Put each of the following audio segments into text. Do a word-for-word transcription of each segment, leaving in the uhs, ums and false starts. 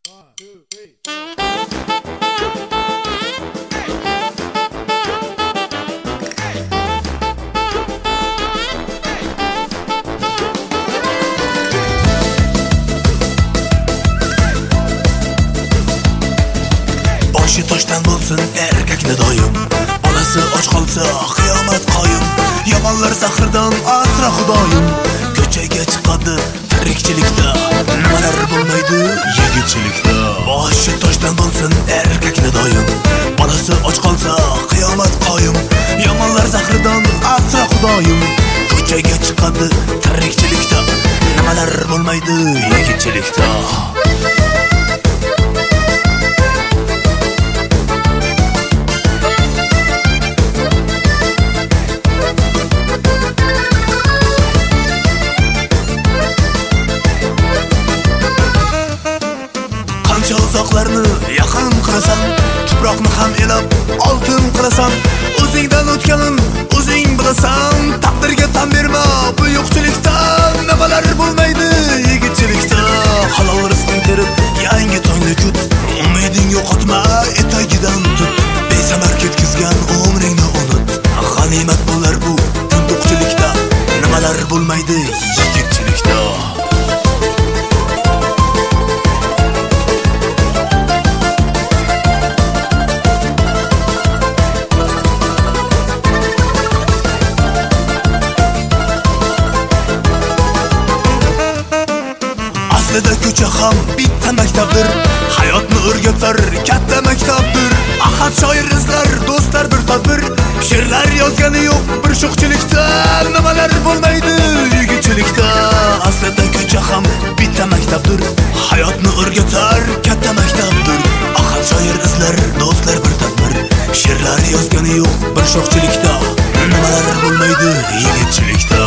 Boshi toshdan bo'lsin erkakni doim, onasi och qolsa qiyomat qoyim. Yomonlar zahrdan asra xudoyim, ko'chaga chiqadi tirikchilikda, nimalar bo'lmaydi yigitchilikda. Boshi toshdan bo'lsin erkakni doim, onasi och qolsa qiyomat qoyim. Yomonlar zahrdan asra xudoyim, ko'chaga chiqadi tirikchilikda, nimalar bo'lmaydi yigitchilikda. Uzoqlarni yaqin qilasan, tuproqni ham elab oltin qilasan. O'zingdan o'tganin o'zing bilasan, taqdirga tan berma bu yo'qchilikda, nimalar bo'lmaydi yigitchilikda. Halol rizqing terib yangi tongni kut, umiding yo'qotma etagidan tut. Besamar ketkizgan umringni unut, g'animat bo'lar bu kunduqchilikda, nimalar bo'lmaydi yigitchilikda. Ko'cha ham bitta maktabdir, hayotni o'rgatar katta maktabdir. Ahad shoir izlar do'stlar bir tadbir, she'rlar yozgani yo'q bir sho'xchilikda, nimalar bo'lmaydi yigitchilikda. Aslida ko'cha ham bitta maktabdir, hayotni o'rgatar katta maktabdir. Ahad shoir izlar do'stlar bir tadbir, she'rlar yozgani yo'q bir sho'xchilikda, nimalar bo'lmaydi yigitchilikda.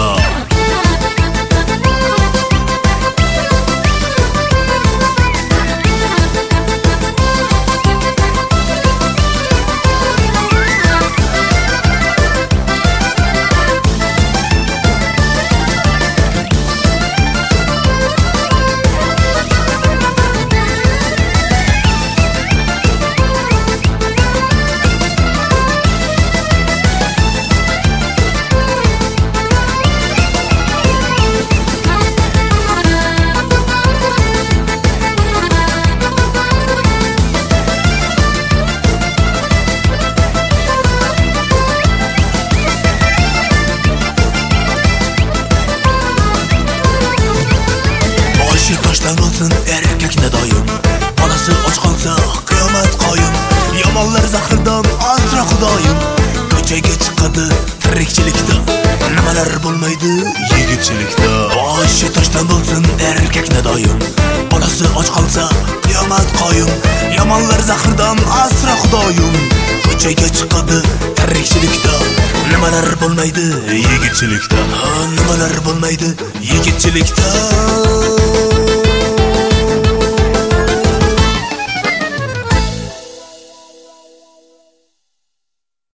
Bo'lsin erkakni doim, onasi och qolsa qiyomat qoyim. Yomonlar zahrdan asra xudoyim, ko'chaga chiqadi tirikchilikda, nimalar bo'lmaydi yigitchilikda. Boshi toshdan bo'lsin erkakni doim, onasi och qolsa qiyomat qoyim. Yomonlar zahrdan asra xudoyim, ko'chaga chiqadi tirikchilikda, nimalar bo'lmaydi yigitchilikda, nimalar bo'lmaydi yigitchilikda.